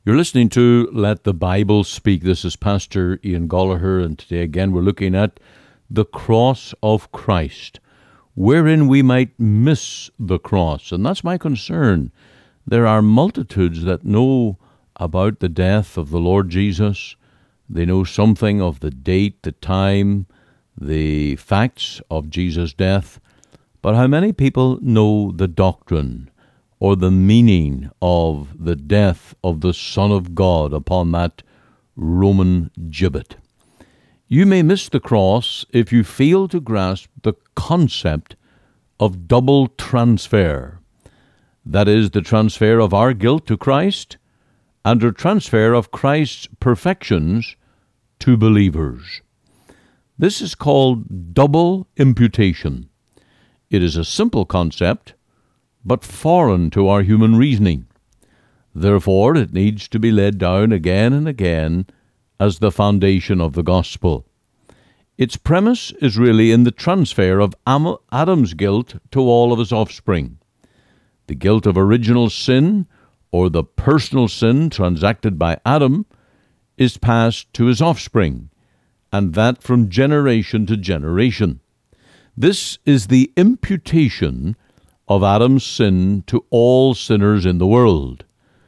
You're listening to Let the Bible Speak. This is Pastor Ian Gallagher, and today again we're looking at the cross of Christ, wherein we might miss the cross. And that's my concern. There are multitudes that know about the death of the Lord Jesus. They know something of the date, the time, the facts of Jesus' death. But how many people know the doctrine or the meaning of the death of the Son of God upon that Roman gibbet? You may miss the cross if you fail to grasp the concept of double transfer. That is, the transfer of our guilt to Christ and the transfer of Christ's perfections to believers. This is called double imputation. It is a simple concept, but foreign to our human reasoning. Therefore, it needs to be laid down again and again as the foundation of the gospel. Its premise is really in the transfer of Adam's guilt to all of his offspring. The guilt of original sin, or the personal sin transacted by Adam, is passed to his offspring, and that from generation to generation. This is the imputation of Adam's sin to all sinners in the world.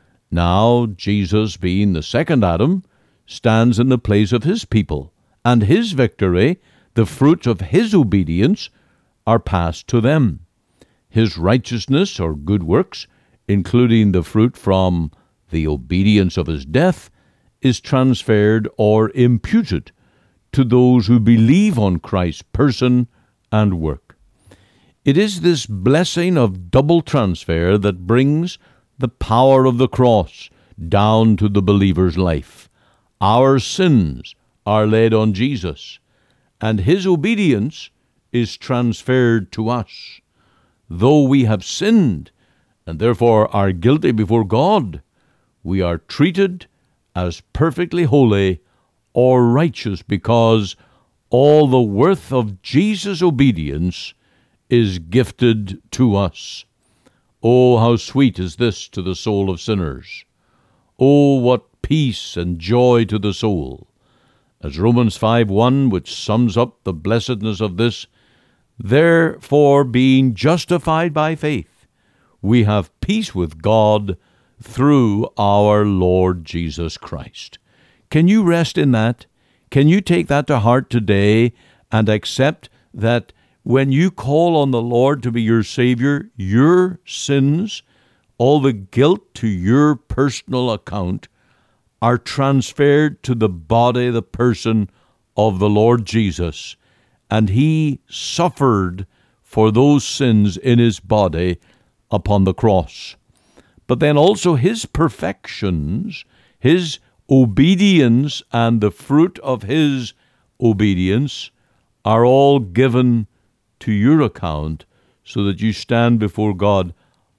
Now, Jesus, being the second Adam, stands in the place of his people, and his victory, the fruits of his obedience, are passed to them. His righteousness, or good works, including the fruit from the obedience of his death, is transferred or imputed to those who believe on Christ's person and work. It is this blessing of double transfer that brings the power of the cross down to the believer's life. Our sins are laid on Jesus, and his obedience is transferred to us. Though we have sinned, and therefore are guilty before God, we are treated as perfectly holy or righteous because all the worth of Jesus' obedience is gifted to us. Oh, how sweet is this to the soul of sinners! Oh, what peace and joy to the soul! As Romans 5:1, which sums up the blessedness of this, therefore, being justified by faith, we have peace with God through our Lord Jesus Christ. Can you rest in that? Can you take that to heart today and accept that when you call on the Lord to be your Savior, your sins, all the guilt to your personal account, are transferred to the body, the person of the Lord Jesus, and he suffered for those sins in his body upon the cross. But then also his perfections, his obedience, and the fruit of his obedience are all given to your account, so that you stand before God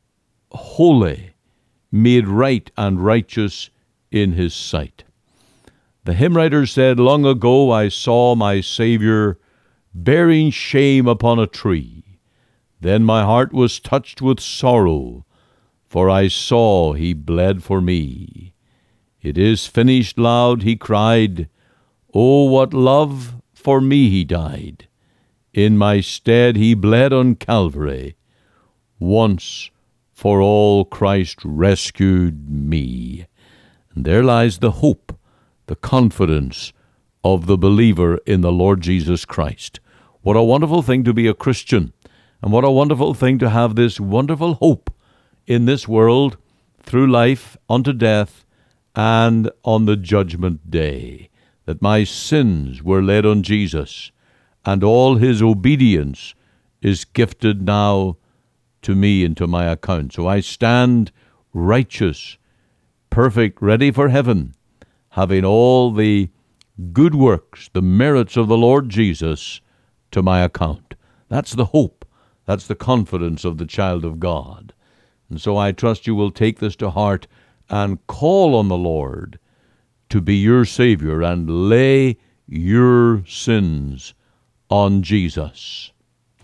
holy, made right and righteous in his sight. The hymn writer said, "Long ago I saw my Savior bearing shame upon a tree. Then my heart was touched with sorrow, for I saw he bled for me. It is finished, loud he cried. Oh, what love for me he died. In my stead he bled on Calvary. Once for all Christ rescued me." And there lies the hope, the confidence of the believer in the Lord Jesus Christ. What a wonderful thing to be a Christian, and what a wonderful thing to have this wonderful hope in this world, through life, unto death, and on the judgment day, that my sins were laid on Jesus, and all his obedience is gifted now to me and to my account. So I stand righteous, perfect, ready for heaven, having all the good works, the merits of the Lord Jesus to my account. That's the hope. That's the confidence of the child of God. And so I trust you will take this to heart and call on the Lord to be your Savior and lay your sins on Jesus.